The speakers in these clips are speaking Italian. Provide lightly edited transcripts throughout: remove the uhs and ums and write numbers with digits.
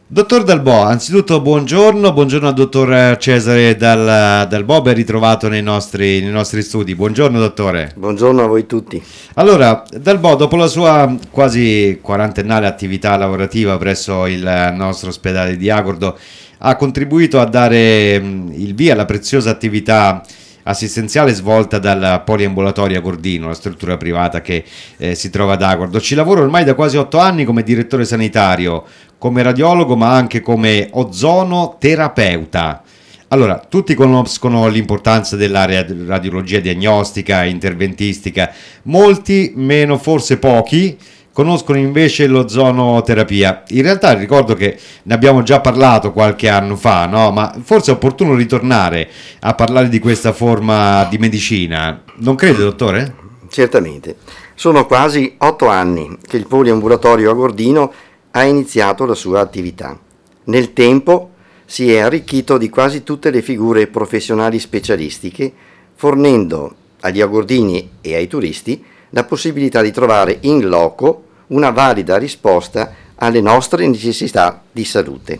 Dottor Dalbo, anzitutto buongiorno al dottor Cesare Dalbo, ben ritrovato nei nostri studi. Buongiorno dottore. Buongiorno a voi tutti. Allora, Dalbo, dopo la sua quasi quarantennale attività lavorativa presso il nostro ospedale di Agordo, ha contribuito a dare il via alla preziosa attività assistenziale svolta dal Poliambulatorio Agordino, la struttura privata che si trova ad Agordo. Ci lavoro ormai da quasi 8 anni come direttore sanitario, come radiologo, ma anche come ozonoterapeuta. Allora, tutti conoscono l'importanza della radiologia diagnostica e interventistica, molti, meno forse pochi, conoscono invece l'ozonoterapia. In realtà ricordo che ne abbiamo già parlato qualche anno fa, no? Ma forse è opportuno ritornare a parlare di questa forma di medicina. Non crede, dottore? Certamente. Sono quasi 8 anni che il Poliambulatorio Agordino ha iniziato la sua attività. Nel tempo si è arricchito di quasi tutte le figure professionali specialistiche, fornendo agli agordini e ai turisti la possibilità di trovare in loco una valida risposta alle nostre necessità di salute.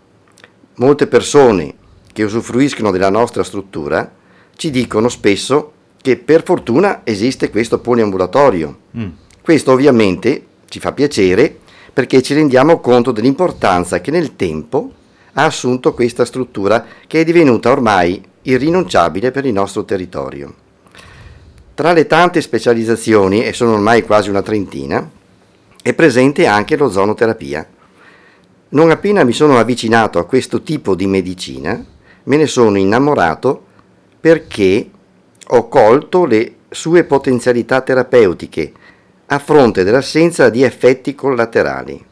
Molte persone che usufruiscono della nostra struttura ci dicono spesso che per fortuna esiste questo poliambulatorio. Questo ovviamente ci fa piacere perché ci rendiamo conto dell'importanza che nel tempo ha assunto questa struttura che è divenuta ormai irrinunciabile per il nostro territorio. Tra le tante specializzazioni, e sono ormai quasi una trentina, è presente anche l'ozonoterapia. Non appena mi sono avvicinato a questo tipo di medicina, me ne sono innamorato perché ho colto le sue potenzialità terapeutiche a fronte dell'assenza di effetti collaterali.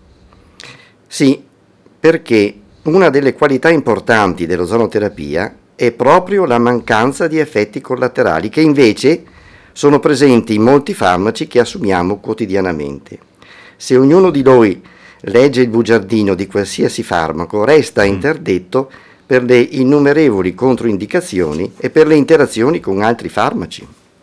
Sì, perché una delle qualità importanti dell'ozonoterapia è proprio la mancanza di effetti collaterali, che invece sono presenti in molti farmaci che assumiamo quotidianamente. Se ognuno di noi legge il bugiardino di qualsiasi farmaco, resta interdetto per le innumerevoli controindicazioni e per le interazioni con altri farmaci.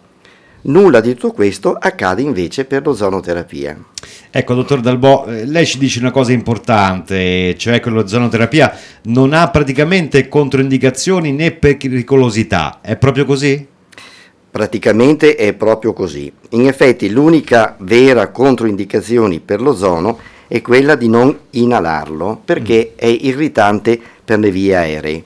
Nulla di tutto questo accade invece per l'ozonoterapia. Ecco, dottor Dalbo, lei ci dice una cosa importante, cioè che l'ozonoterapia non ha praticamente controindicazioni né pericolosità. È proprio così? Praticamente è proprio così. In effetti l'unica vera controindicazione per l'ozono è quella di non inalarlo, perché è irritante per le vie aeree.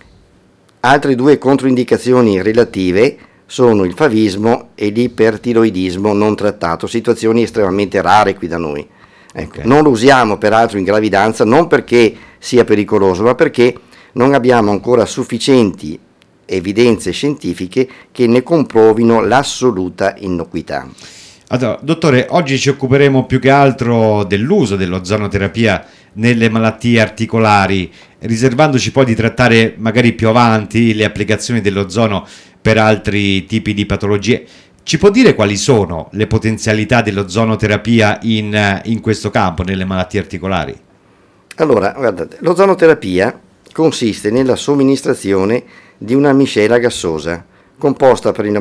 Altre due controindicazioni relative sono il favismo e l'ipertiroidismo non trattato, situazioni estremamente rare qui da noi. Ecco, Ok. non lo usiamo peraltro in gravidanza, non perché sia pericoloso, ma perché non abbiamo ancora sufficienti evidenze scientifiche che ne comprovino l'assoluta innocuità. Allora, dottore, oggi ci occuperemo più che altro dell'uso dell'ozonoterapia nelle malattie articolari, riservandoci poi di trattare magari più avanti le applicazioni dell'ozono per altri tipi di patologie. Ci può dire quali sono le potenzialità dell'ozonoterapia in questo campo, nelle malattie articolari? Allora, guardate, l'ozonoterapia consiste nella somministrazione di una miscela gassosa composta per il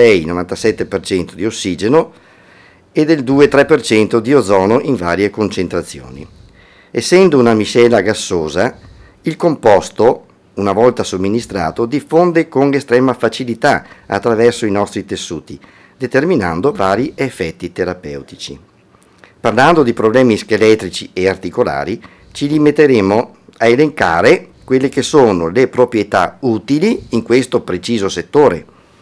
96-97% di ossigeno e del 2-3% di ozono in varie concentrazioni. Essendo una miscela gassosa, il composto, una volta somministrato, diffonde con estrema facilità attraverso i nostri tessuti, determinando vari effetti terapeutici. Parlando di problemi scheletrici e articolari, ci limiteremo a elencare quelle che sono le proprietà utili in questo preciso settore.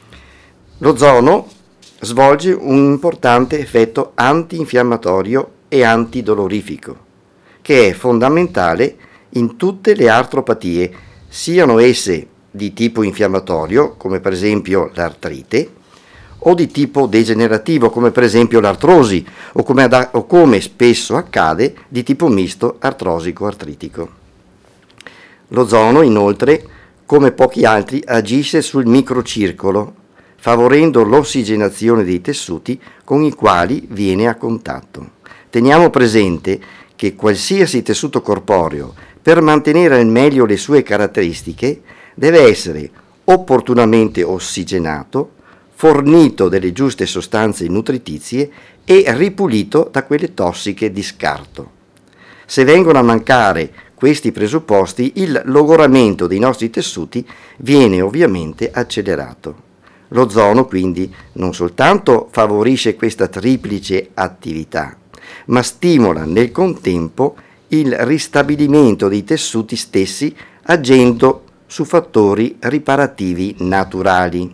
L'ozono svolge un importante effetto antinfiammatorio e antidolorifico, che è fondamentale in tutte le artropatie, siano esse di tipo infiammatorio, come per esempio l'artrite, o di tipo degenerativo, come per esempio l'artrosi, o come spesso accade, di tipo misto artrosico-artritico. L'ozono, inoltre, come pochi altri, agisce sul microcircolo, favorendo l'ossigenazione dei tessuti con i quali viene a contatto. Teniamo presente che qualsiasi tessuto corporeo, per mantenere al meglio le sue caratteristiche, deve essere opportunamente ossigenato, fornito delle giuste sostanze nutritizie e ripulito da quelle tossiche di scarto. Se vengono a mancare questi presupposti, il logoramento dei nostri tessuti viene ovviamente accelerato. L'ozono quindi non soltanto favorisce questa triplice attività, ma stimola nel contempo il ristabilimento dei tessuti stessi agendo su fattori riparativi naturali.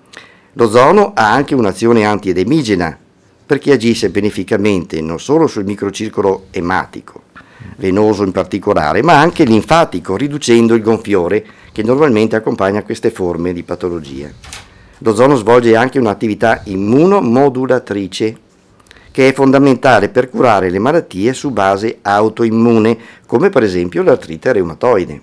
L'ozono ha anche un'azione antiedemigena perché agisce beneficamente non solo sul microcircolo ematico, venoso in particolare, ma anche linfatico, riducendo il gonfiore che normalmente accompagna queste forme di patologia. L'ozono svolge anche un'attività immunomodulatrice che è fondamentale per curare le malattie su base autoimmune, come per esempio l'artrite reumatoide.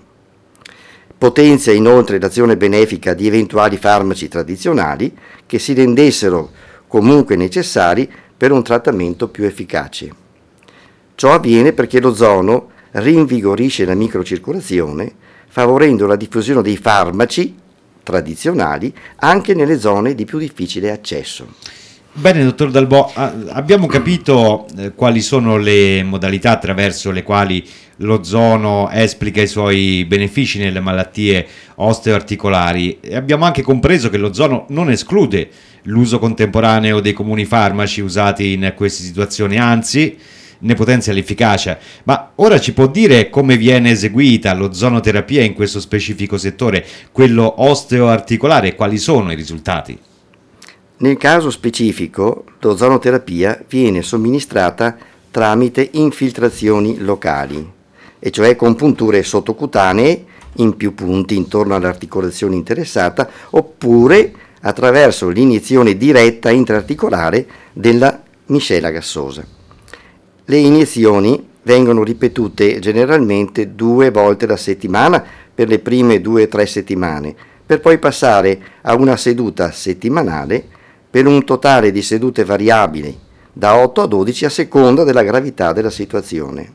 Potenzia inoltre l'azione benefica di eventuali farmaci tradizionali che si rendessero comunque necessari per un trattamento più efficace. Ciò avviene perché l'ozono rinvigorisce la microcircolazione, favorendo la diffusione dei farmaci tradizionali anche nelle zone di più difficile accesso. Bene, dottor Dalbò, abbiamo capito quali sono le modalità attraverso le quali l'ozono esplica i suoi benefici nelle malattie osteoarticolari e abbiamo anche compreso che l'ozono non esclude l'uso contemporaneo dei comuni farmaci usati in queste situazioni, anzi ne potenzia l'efficacia. Ma ora ci può dire come viene eseguita l'ozonoterapia in questo specifico settore, quello osteoarticolare, e quali sono i risultati? Nel caso specifico, l'ozonoterapia viene somministrata tramite infiltrazioni locali, e cioè con punture sottocutanee in più punti intorno all'articolazione interessata, oppure attraverso l'iniezione diretta intraarticolare della miscela gassosa. Le iniezioni vengono ripetute generalmente 2 volte alla settimana per le prime 2-3 settimane, per poi passare a una seduta settimanale per un totale di sedute variabili da 8 a 12 a seconda della gravità della situazione.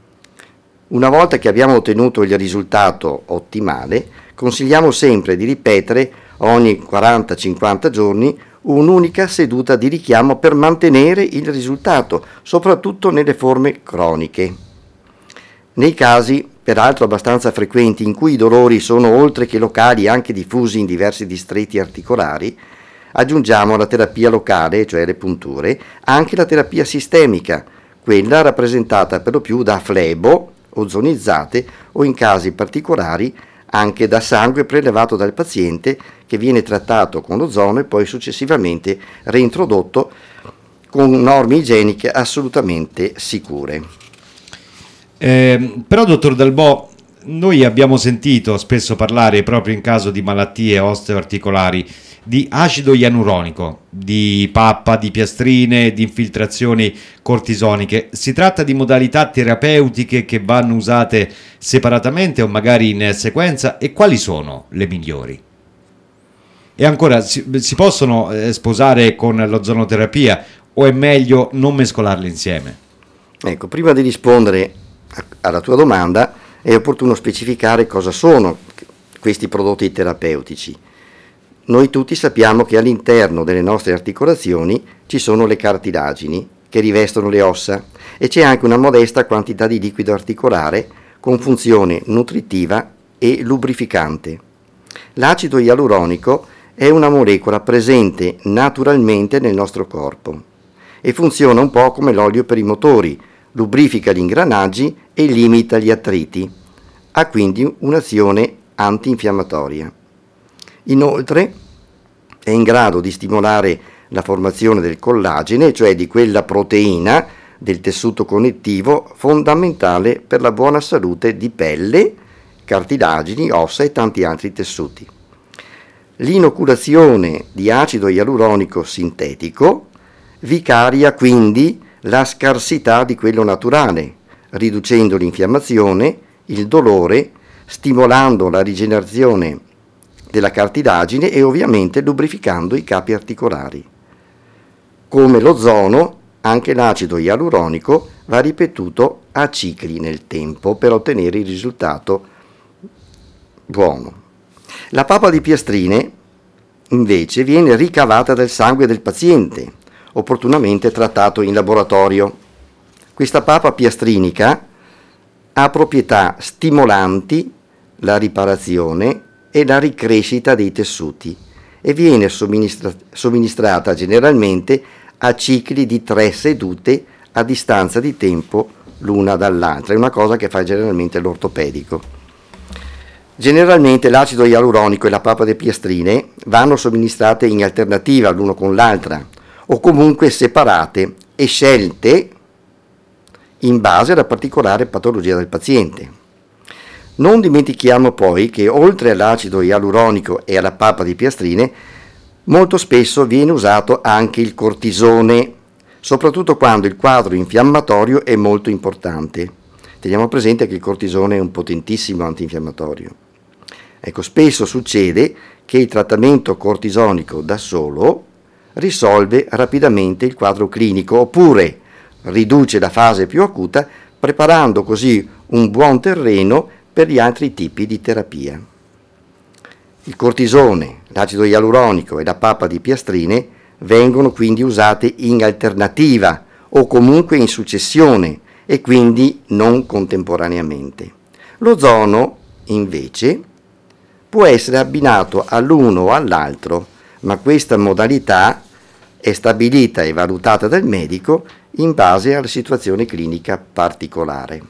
Una volta che abbiamo ottenuto il risultato ottimale, consigliamo sempre di ripetere ogni 40-50 giorni un'unica seduta di richiamo per mantenere il risultato, soprattutto nelle forme croniche. Nei casi, peraltro abbastanza frequenti, in cui i dolori sono oltre che locali anche diffusi in diversi distretti articolari, aggiungiamo alla terapia locale, cioè le punture, anche la terapia sistemica, quella rappresentata per lo più da flebo, ozonizzate o in casi particolari anche da sangue prelevato dal paziente che viene trattato con l'ozono e poi successivamente reintrodotto con norme igieniche assolutamente sicure. Però, dottor Dalbò, noi abbiamo sentito spesso parlare, proprio in caso di malattie osteoarticolari, di acido ialuronico, di pappa, di piastrine, di infiltrazioni cortisoniche. Si tratta di modalità terapeutiche che vanno usate separatamente o magari in sequenza, e quali sono le migliori? E ancora, si possono sposare con l'ozonoterapia o è meglio non mescolarle insieme? Ecco, prima di rispondere alla tua domanda è opportuno specificare cosa sono questi prodotti terapeutici. Noi tutti sappiamo che all'interno delle nostre articolazioni ci sono le cartilagini che rivestono le ossa e c'è anche una modesta quantità di liquido articolare con funzione nutritiva e lubrificante. L'acido ialuronico è una molecola presente naturalmente nel nostro corpo e funziona un po' come l'olio per i motori, lubrifica gli ingranaggi e limita gli attriti. Ha quindi un'azione antinfiammatoria. Inoltre è in grado di stimolare la formazione del collagene, cioè di quella proteina del tessuto connettivo fondamentale per la buona salute di pelle, cartilagini, ossa e tanti altri tessuti. L'inoculazione di acido ialuronico sintetico vicaria quindi la scarsità di quello naturale, riducendo l'infiammazione, il dolore, stimolando la rigenerazione della cartilagine e ovviamente lubrificando i capi articolari. Come l'ozono, anche l'acido ialuronico va ripetuto a cicli nel tempo per ottenere il risultato buono. La pappa di piastrine invece viene ricavata dal sangue del paziente, opportunamente trattato in laboratorio. Questa pappa piastrinica ha proprietà stimolanti la riparazione e la ricrescita dei tessuti e viene somministrata generalmente a cicli di 3 sedute a distanza di tempo l'una dall'altra. È una cosa che fa generalmente l'ortopedico. Generalmente l'acido ialuronico e la pappa di piastrine vanno somministrate in alternativa l'uno con l'altra o comunque separate e scelte in base alla particolare patologia del paziente. Non dimentichiamo poi che oltre all'acido ialuronico e alla pappa di piastrine molto spesso viene usato anche il cortisone, soprattutto quando il quadro infiammatorio è molto importante. Teniamo presente che il cortisone è un potentissimo antinfiammatorio. Ecco, spesso succede che il trattamento cortisonico da solo risolve rapidamente il quadro clinico oppure riduce la fase più acuta, preparando così un buon terreno per gli altri tipi di terapia. Il cortisone, l'acido ialuronico e la pappa di piastrine vengono quindi usate in alternativa o comunque in successione e quindi non contemporaneamente. L'ozono, invece, può essere abbinato all'uno o all'altro, ma questa modalità è stabilita e valutata dal medico in base alla situazione clinica particolare.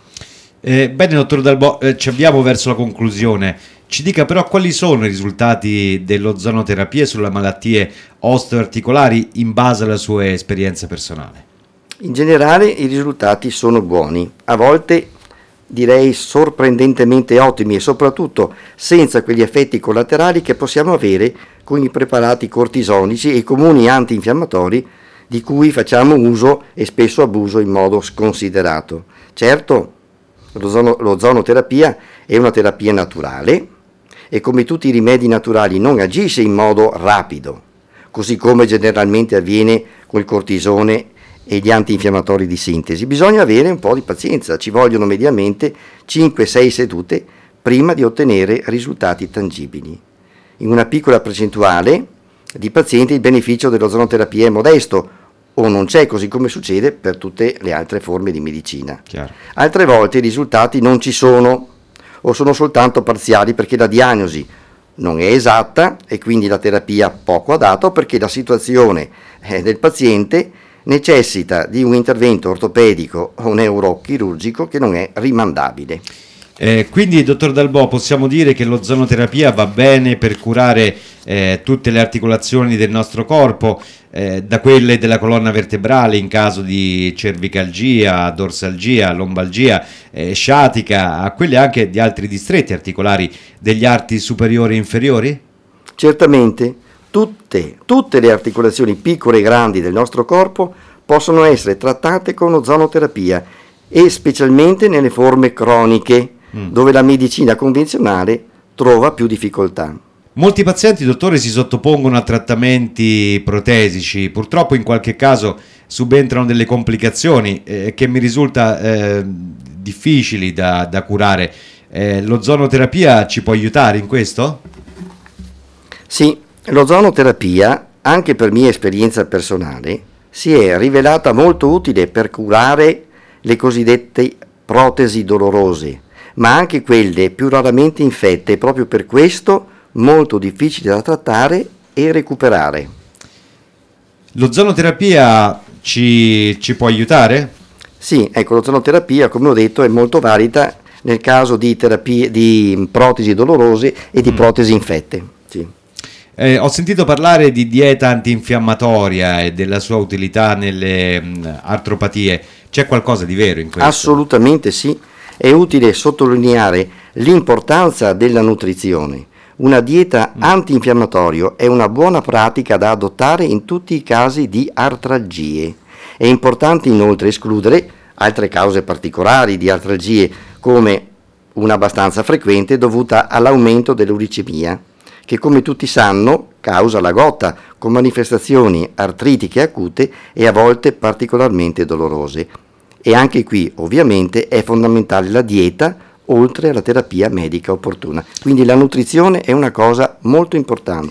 Bene, dottor Dalbo, ci avviamo verso la conclusione. Ci dica però quali sono i risultati dell'ozonoterapia sulle malattie osteoarticolari in base alla sua esperienza personale. In generale i risultati sono buoni, a volte direi sorprendentemente ottimi e soprattutto senza quegli effetti collaterali che possiamo avere con i preparati cortisonici e i comuni antinfiammatori di cui facciamo uso e spesso abuso in modo sconsiderato. Certo, l'ozonoterapia è una terapia naturale e come tutti i rimedi naturali non agisce in modo rapido, così come generalmente avviene con il cortisone e gli antinfiammatori di sintesi. Bisogna avere un po' di pazienza, ci vogliono mediamente 5-6 sedute prima di ottenere risultati tangibili. In una piccola percentuale di pazienti il beneficio dell'ozonoterapia è modesto o non c'è, così come succede per tutte le altre forme di medicina. Chiaro. Altre volte i risultati non ci sono o sono soltanto parziali perché la diagnosi non è esatta e quindi la terapia poco adatta o perché la situazione del paziente necessita di un intervento ortopedico o neurochirurgico che non è rimandabile. Quindi, dottor Dalbo, possiamo dire che l'ozonoterapia va bene per curare tutte le articolazioni del nostro corpo, da quelle della colonna vertebrale in caso di cervicalgia, dorsalgia, lombalgia, sciatica, a quelle anche di altri distretti articolari degli arti superiori e inferiori? Certamente, tutte le articolazioni piccole e grandi del nostro corpo possono essere trattate con ozonoterapia e specialmente nelle forme croniche, dove la medicina convenzionale trova più difficoltà. Molti pazienti, dottore, si sottopongono a trattamenti protesici, purtroppo in qualche caso subentrano delle complicazioni che mi risulta difficili da curare. L'ozonoterapia ci può aiutare in questo? Sì, l'ozonoterapia, anche per mia esperienza personale, si è rivelata molto utile per curare le cosiddette protesi dolorose, ma anche quelle più raramente infette, e proprio per questo molto difficili da trattare e recuperare. L'ozonoterapia ci può aiutare? Sì, ecco, l'ozonoterapia, come ho detto, è molto valida nel caso di terapie di protesi dolorose e di protesi infette. Sì. Ho sentito parlare di dieta antinfiammatoria e della sua utilità nelle artropatie. C'è qualcosa di vero in questo? Assolutamente sì. È utile sottolineare l'importanza della nutrizione. Una dieta antinfiammatoria è una buona pratica da adottare in tutti i casi di artralgie. È importante inoltre escludere altre cause particolari di artralgie, come una abbastanza frequente dovuta all'aumento dell'uricemia, che come tutti sanno causa la gota, con manifestazioni artritiche acute e a volte particolarmente dolorose. E anche qui ovviamente è fondamentale la dieta oltre alla terapia medica opportuna. Quindi la nutrizione è una cosa molto importante.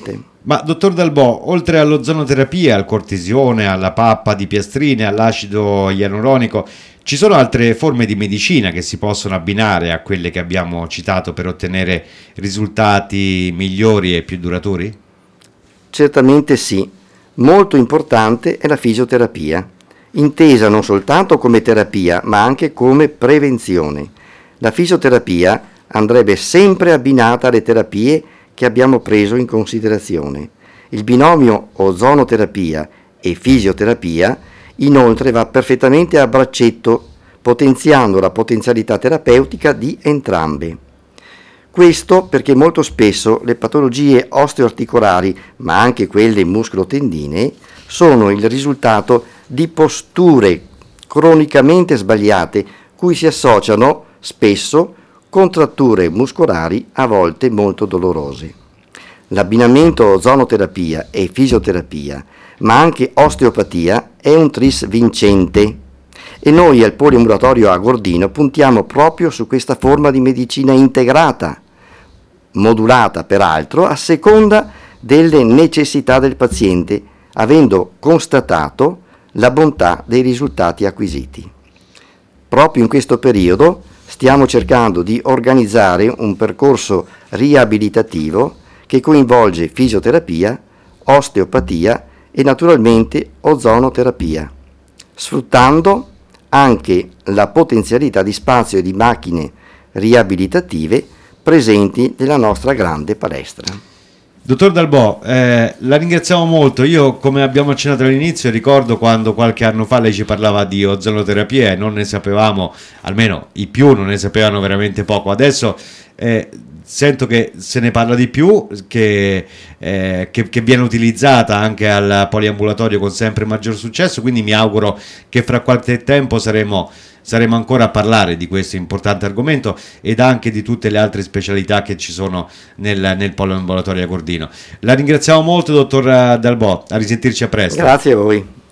Ma dottor Dalbò, oltre all'ozonoterapia, al cortisone, alla pappa di piastrine, all'acido ialuronico, ci sono altre forme di medicina che si possono abbinare a quelle che abbiamo citato per ottenere risultati migliori e più duraturi? Certamente sì. Molto importante è la fisioterapia, intesa non soltanto come terapia, ma anche come prevenzione. La fisioterapia andrebbe sempre abbinata alle terapie che abbiamo preso in considerazione. Il binomio ozonoterapia e fisioterapia inoltre va perfettamente a braccetto, potenziando la potenzialità terapeutica di entrambe. Questo perché molto spesso le patologie osteoarticolari, ma anche quelle muscolotendinee, sono il risultato di posture cronicamente sbagliate cui si associano spesso contratture muscolari a volte molto dolorose. L'abbinamento ozonoterapia e fisioterapia, ma anche osteopatia, è un tris vincente e noi al Poliambulatorio Agordino puntiamo proprio su questa forma di medicina integrata, modulata peraltro a seconda delle necessità del paziente, avendo constatato la bontà dei risultati acquisiti. Proprio in questo periodo stiamo cercando di organizzare un percorso riabilitativo che coinvolge fisioterapia, osteopatia e naturalmente ozonoterapia, sfruttando anche la potenzialità di spazio e di macchine riabilitative presenti nella nostra grande palestra. Dottor Dalbò, la ringraziamo molto. Io, come abbiamo accennato all'inizio, ricordo quando qualche anno fa lei ci parlava di ozonoterapia e non ne sapevamo, almeno i più non ne sapevano veramente poco. Adesso sento che se ne parla di più, che viene utilizzata anche al poliambulatorio con sempre maggior successo, quindi mi auguro che fra qualche tempo saremo ancora a parlare di questo importante argomento ed anche di tutte le altre specialità che ci sono nel poliambulatorio agordino. La ringraziamo molto, dottor Dalbò, a risentirci a presto. Grazie a voi.